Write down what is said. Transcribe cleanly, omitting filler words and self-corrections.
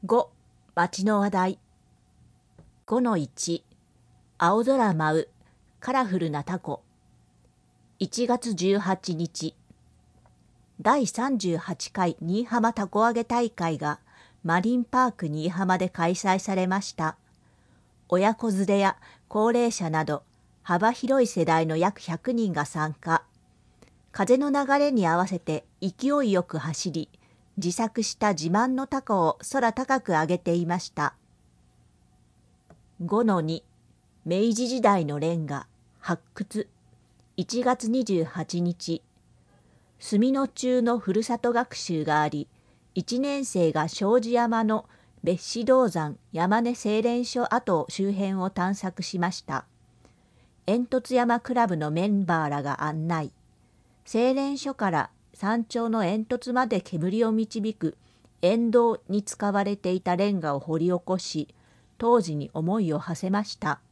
5、街の話題。5-1、青空舞う、カラフルなタコ。1月18日、第38回新居浜たこ揚げ大会がマリンパーク新居浜で開催されました。親子連れや高齢者など幅広い世代の約100人が参加。風の流れに合わせて勢いよく走り、自作した自慢のタコを空高く上げていました。5-2、明治時代のレンガ、発掘。1月28日、住野中のふるさと学習があり、1年生が庄司山の別子銅山山根製錬所跡周辺を探索しました。煙突山クラブのメンバーらが案内。製錬所から山頂の煙突まで煙を導く煙道に使われていたレンガを掘り起こし、当時に思いを馳せました。